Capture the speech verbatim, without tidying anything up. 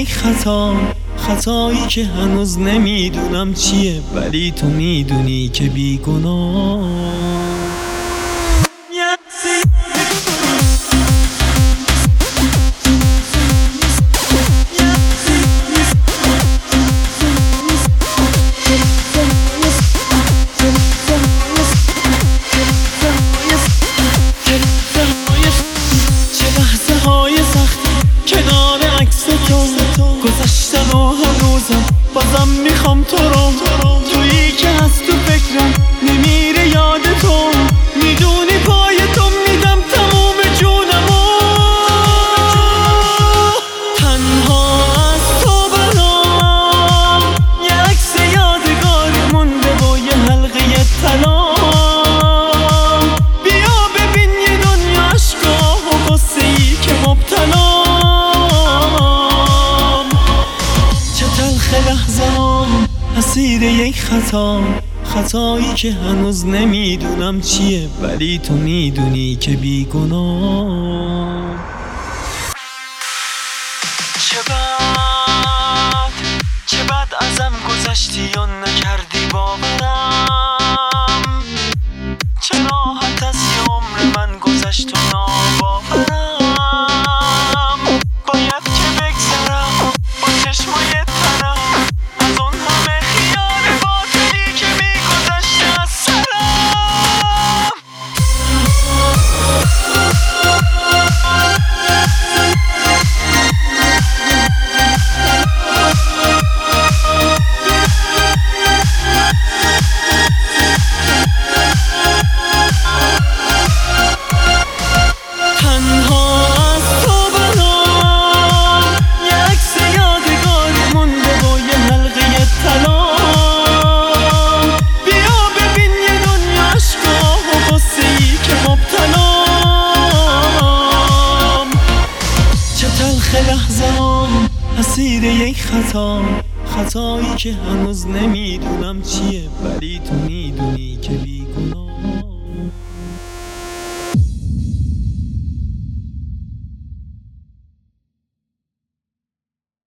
یک خطا، خطایی که هنوز نمیدونم چیه، ولی تو میدونی که بیگناه. گذشتن و هنوزم بازم میخوام تو رو، تویی که هست تو فکرم نمیره یاد تو، میدونی پای تو میدم تموم جونمو. تنها از تو برام یه عکس یادگاری مونده با یه حلقه طلا. بیا ببین یه دنیا عشقا و غصه ای که مبتلا. لحظه‌ام اسیر یک خطا، خطایی که هنوز نمیدونم چیه، ولی تو میدونی که بیگناه. چه بد چه بد ازم گذشتی و نکردی باورم، چه راحت از یه عمر من گذشت و ناباورم. باید که بگذرم با چشمای لحظه‌ام اسیر یک خطا، خطایی که هنوز نمیدونم چیه، ولی تو میدونی که